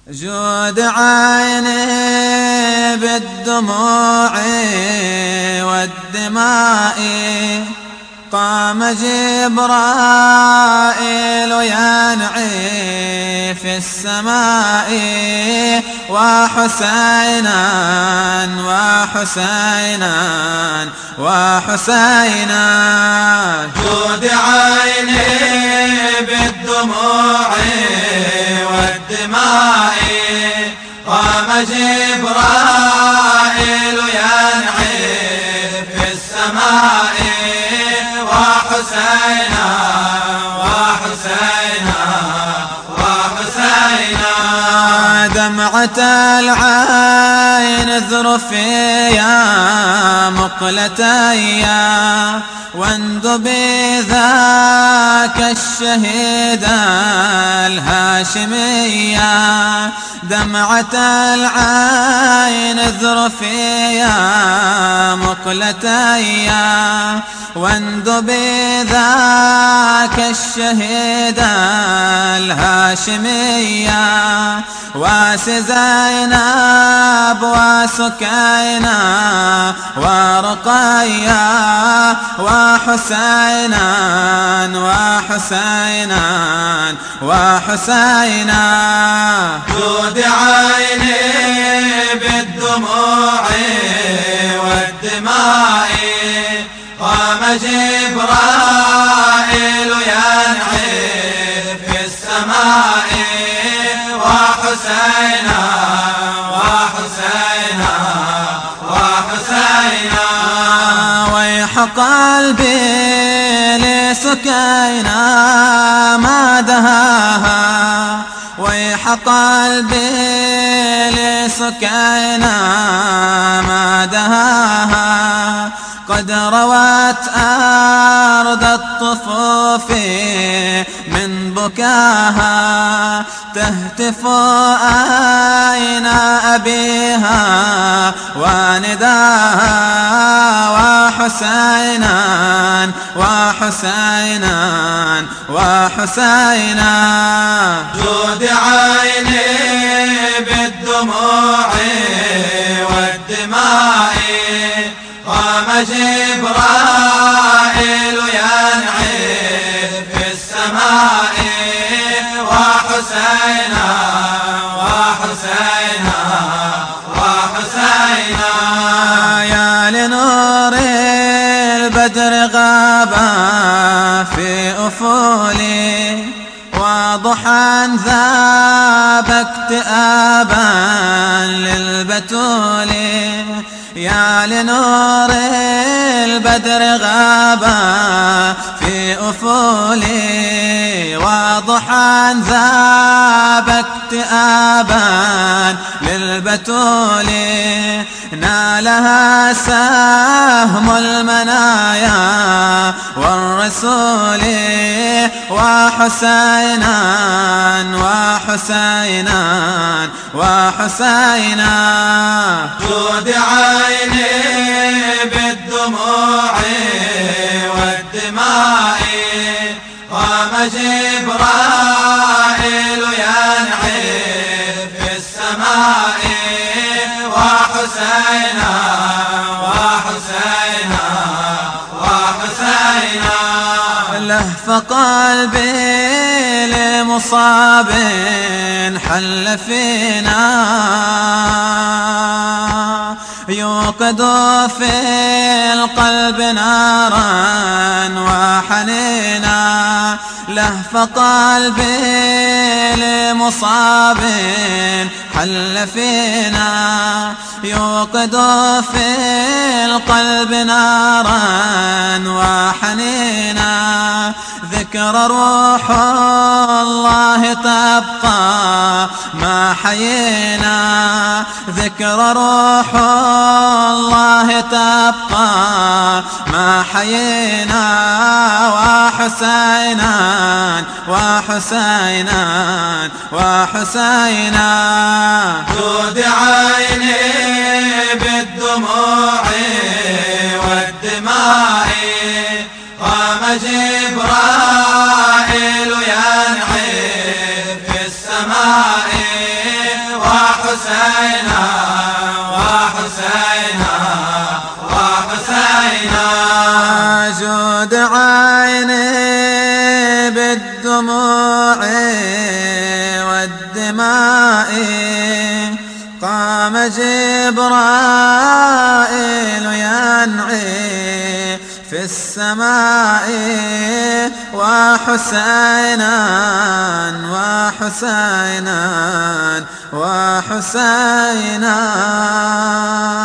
جود عيني بالدموع والدماء قام جبرائيل ينعي في السماء وحسينا وحسينا وحسينا. جود عيني بالدموع والدماء قام جبرائيل ينعي في السماء وحسينا وحسينا وحسينا. دمعة العين ذرفي يا مقلتي واندبي ذاك الشهيد الهاشمية. دمعة العين ذرفي يا مقلتي واندبي ذاك الشهيد الهاشمية. واس زينب وسكينة ورقية وحسينا وحسينا وحسينا. جود عيني بالدموع والدماء قام جبرائيل ينعي في السماء وحسينا وحسينا وحسينا. ويح قلبي لسكينة ما دهاها. ويح قلبي لسكينة ما دهاها. قد روت أرض الطفوف من بكاها تهتف أين أبيها ونداها. وحسينا وحسينا وحسينا. جود عيني بالدموع والدماء قام جبرائيل ينعي في السماء وحسينا وحسينا وحسينا. يا لنور البدر غابا في أفولي وضحى ذاب اكتئابا للبتول. يا لنور البدر غابا في أفولي وضحى ذاب اكتئابا للبتول. نالها سهم المنايا والرسول وحسينا وحسينا وحسينا. جود عيني بالدموع والدماء قام جبرائيل ينعي في السماء وحسينا وحسينا وحسينا. لهف قلبي لمصاب حل فينا يوقد في القلب نارا وحنينا. لهف قلبي لمصاب حل فينا يوقد في القلب نارا وحنينا. ذكر روح الله تبقى ما حيينا. ذكر روح الله تبقى ما حيينا. وحسينا وحسينا وحسينا. جود عيني بالدموع والدماء قام جبرائيل ينعي في السماء وحسينا وحسينا وحسينا جود عيني بالدموع والدماء قام جبرائيل ينعي في السماء وحسينا وحسينا وحسينا